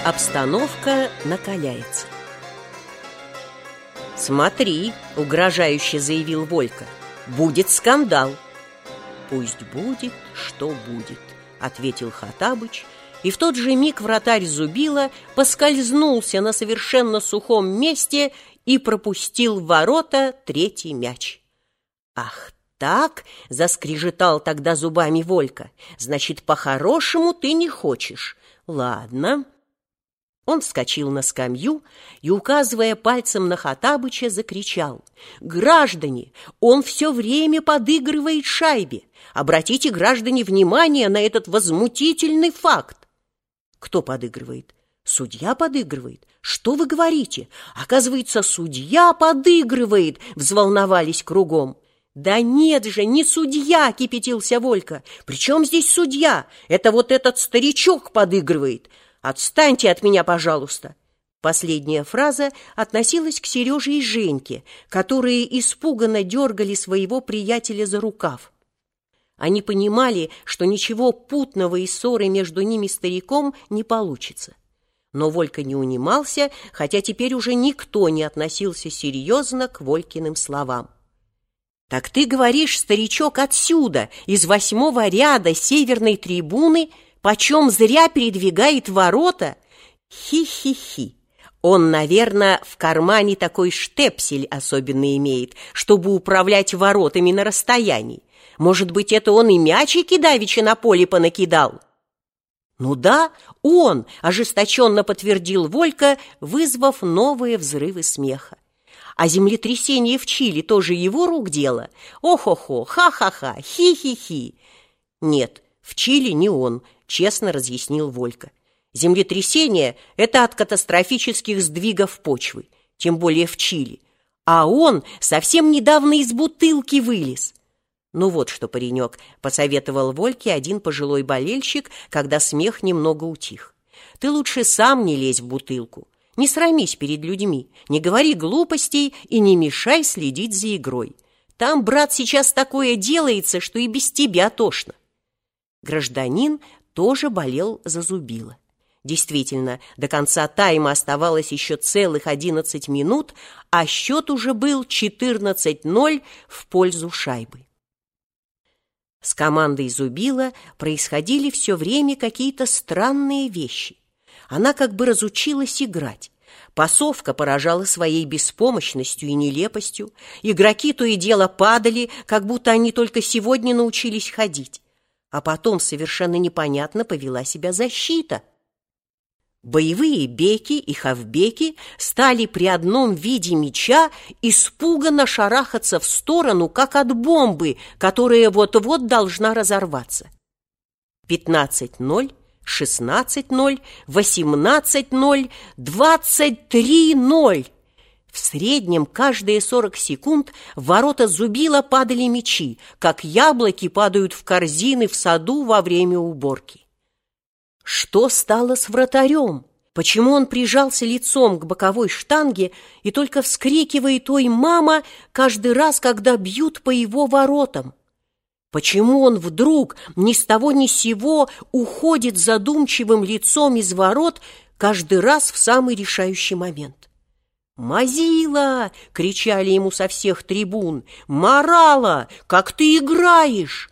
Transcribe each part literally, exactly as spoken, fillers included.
Обстановка накаляется. «Смотри», — угрожающе заявил Волька, — «будет скандал». «Пусть будет, что будет», — ответил Хоттабыч, и в тот же миг вратарь Зубила поскользнулся на совершенно сухом месте и пропустил в ворота третий мяч. «Ах так!» — заскрежетал тогда зубами Волька. «Значит, по-хорошему ты не хочешь. Ладно». Он вскочил на скамью и, указывая пальцем на Хоттабыча, закричал: «Граждане, он все время подыгрывает шайбе! Обратите, граждане, внимание на этот возмутительный факт!» «Кто подыгрывает?» «Судья подыгрывает. Что вы говорите? Оказывается, судья подыгрывает!» — взволновались кругом. «Да нет же, не судья!» — кипятился Волька. «При чем здесь судья? Это вот этот старичок подыгрывает! Отстаньте от меня, пожалуйста!» Последняя фраза относилась к Сереже и Женьке, которые испуганно дергали своего приятеля за рукав. Они понимали, что ничего путного из ссоры между ними стариком не получится. Но Волька не унимался, хотя теперь уже никто не относился серьезно к Волькиным словам. «Так ты говоришь, старичок отсюда, из восьмого ряда северной трибуны, почем зря передвигает ворота? Хи-хи-хи! Он, наверное, в кармане такой штепсель особенно имеет, чтобы управлять воротами на расстоянии. Может быть, это он и мячики давеча на поле понакидал?» «Ну да, он!» — ожесточенно подтвердил Волька, вызвав новые взрывы смеха. «А землетрясение в Чили тоже его рук дело? О-хо-хо, ха-ха-ха, хи-хи-хи!» «Нет, в Чили не он», — честно разъяснил Волька. «Землетрясение — это от катастрофических сдвигов почвы, тем более в Чили. А он совсем недавно из бутылки вылез». «Ну вот что, паренек», — посоветовал Вольке один пожилой болельщик, когда смех немного утих. «Ты лучше сам не лезь в бутылку. Не срамись перед людьми, не говори глупостей и не мешай следить за игрой. Там, брат, сейчас такое делается, что и без тебя тошно». Гражданин тоже болел за Зубила. Действительно, до конца тайма оставалось еще целых одиннадцать минут, а счет уже был четырнадцать ноль в пользу шайбы. С командой Зубила происходили все время какие-то странные вещи. Она как бы разучилась играть. Пасовка поражала своей беспомощностью и нелепостью. Игроки то и дело падали, как будто они только сегодня научились ходить. А потом совершенно непонятно повела себя защита. Боевые беки и хавбеки стали при одном виде мяча испуганно шарахаться в сторону, как от бомбы, которая вот-вот должна разорваться. пятнадцать ноль, шестнадцать ноль, восемнадцать ноль, двадцать три ноль. В среднем каждые сорок секунд в ворота Зубила падали мячи, как яблоки падают в корзины в саду во время уборки. Что стало с вратарем? Почему он прижался лицом к боковой штанге и только вскрикивает «Ой, мама!» каждый раз, когда бьют по его воротам? Почему он вдруг ни с того ни с сего уходит задумчивым лицом из ворот каждый раз в самый решающий момент? «Мазила!» — кричали ему со всех трибун. «Морала! Как ты играешь!»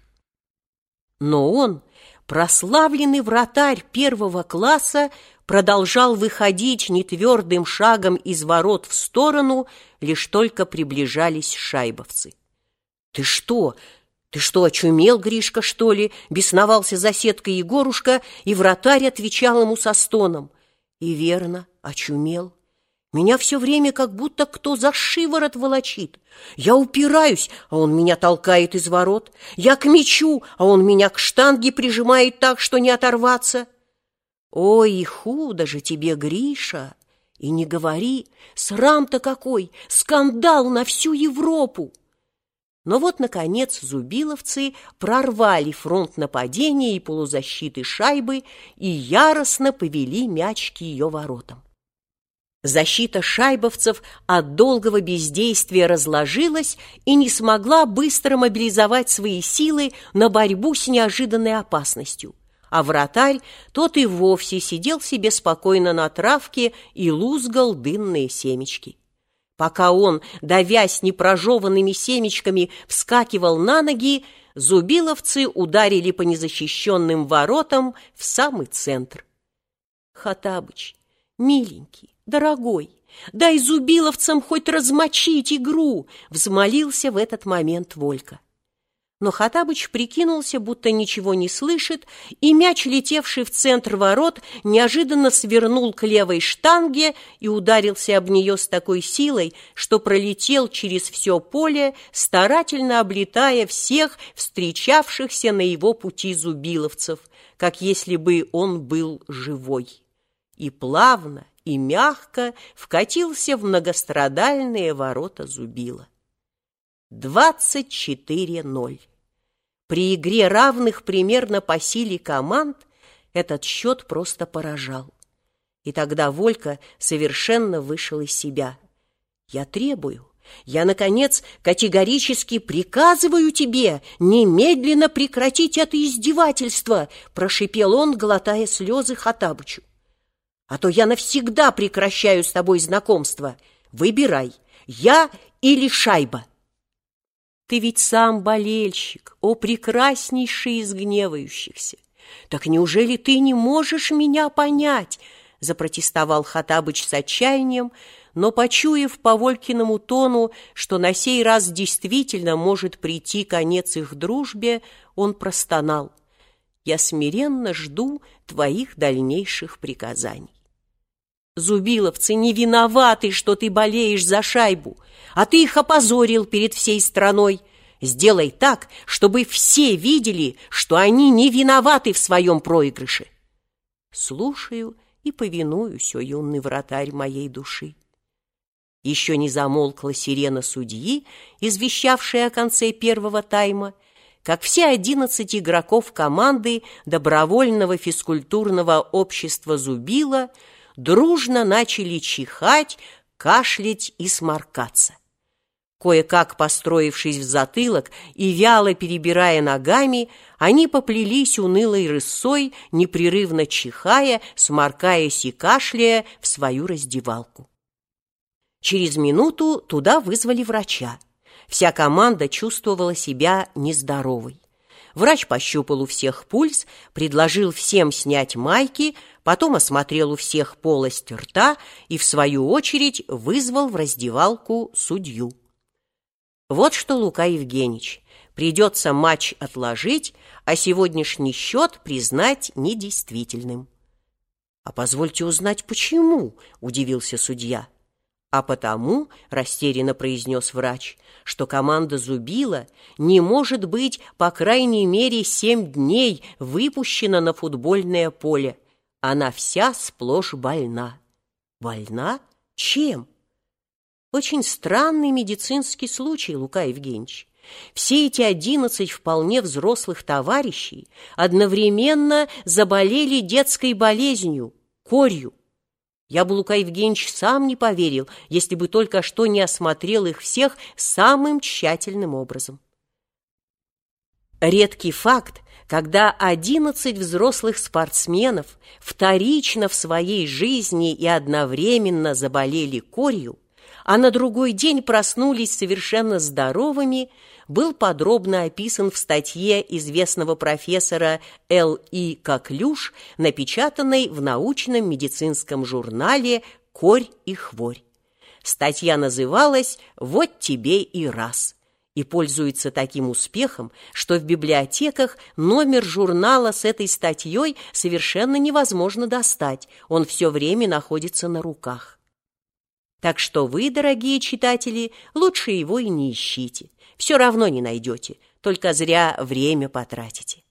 Но он, прославленный вратарь первого класса, продолжал выходить нетвердым шагом из ворот в сторону, лишь только приближались шайбовцы. «Ты что? Ты что, очумел, Гришка, что ли?» — бесновался за сеткой Егорушка, и вратарь отвечал ему со стоном. «И верно, очумел. Меня все время как будто кто за шиворот волочит. Я упираюсь, а он меня толкает из ворот. Я к мячу, а он меня к штанге прижимает так, что не оторваться. Ой, и худо же тебе, Гриша! И не говори, срам-то какой, скандал на всю Европу!» Но вот, наконец, зубиловцы прорвали фронт нападения и полузащиты шайбы и яростно повели мяч к ее воротам. Защита шайбовцев от долгого бездействия разложилась и не смогла быстро мобилизовать свои силы на борьбу с неожиданной опасностью. а вратарь, тот и вовсе сидел себе спокойно на травке и лузгал дынные семечки. Пока он, давясь непрожеванными семечками, вскакивал на ноги, зубиловцы ударили по незащищенным воротам в самый центр. «Хоттабыч, миленький, дорогой, дай зубиловцам хоть размочить игру!» — взмолился в этот момент Волька. Но Хоттабыч прикинулся, будто ничего не слышит, и мяч, летевший в центр ворот, неожиданно свернул к левой штанге и ударился об нее с такой силой, что пролетел через все поле, старательно облетая всех встречавшихся на его пути зубиловцев, как если бы он был живой, и плавно и мягко вкатился в многострадальные ворота Зубила. двадцать четыре ноль. При игре равных примерно по силе команд этот счет просто поражал. И тогда Волька совершенно вышел из себя. «Я требую, я, наконец, категорически приказываю тебе немедленно прекратить это издевательство!» прошипел он, глотая слезы Хоттабычу. «А то я навсегда прекращаю с тобой знакомство. Выбирай, я или шайба». «Ты ведь сам болельщик, о прекраснейший из гневающихся! Так неужели ты не можешь меня понять?» — запротестовал Хоттабыч с отчаянием, но, почуяв по Волькиному тону, что на сей раз действительно может прийти конец их дружбе, он простонал: «Я смиренно жду твоих дальнейших приказаний». «Зубиловцы не виноваты, что ты болеешь за шайбу, а ты их опозорил перед всей страной. Сделай так, чтобы все видели, что они не виноваты в своем проигрыше». «Слушаю и повинуюсь, о юный вратарь моей души». Еще не замолкла сирена судьи, извещавшая о конце первого тайма, как все одиннадцать игроков команды добровольного физкультурного общества «Зубила» дружно начали чихать, кашлять и сморкаться. Кое-как построившись в затылок и вяло перебирая ногами, они поплелись унылой рысой, непрерывно чихая, сморкаясь и кашляя в свою раздевалку. Через минуту туда вызвали врача. Вся команда чувствовала себя нездоровой. Врач пощупал у всех пульс, предложил всем снять майки, потом осмотрел у всех полость рта и, в свою очередь, вызвал в раздевалку судью. «Вот что, Лука Евгеньевич, придется матч отложить, а сегодняшний счет признать недействительным». «А позвольте узнать, почему?» – удивился судья. «А потому, — растерянно произнес врач, — что команда Зубила не может быть, по крайней мере, семь дней выпущена на футбольное поле. Она вся сплошь больна». «Больна? Чем?» «Очень странный медицинский случай, Лука Евгеньевич. Все эти одиннадцать вполне взрослых товарищей одновременно заболели детской болезнью – корью. Я бы, Лука Евгеньевич, сам не поверил, если бы только что не осмотрел их всех самым тщательным образом». Редкий факт, когда одиннадцать взрослых спортсменов вторично в своей жизни и одновременно заболели корью, а на другой день проснулись совершенно здоровыми, был подробно описан в статье известного профессора Л И Коклюш, напечатанной в научном медицинском журнале «Корь и хворь». Статья называлась «Вот тебе и раз» и пользуется таким успехом, что в библиотеках номер журнала с этой статьей совершенно невозможно достать, он все время находится на руках. Так что вы, дорогие читатели, лучше его и не ищите. Все равно не найдете, только зря время потратите.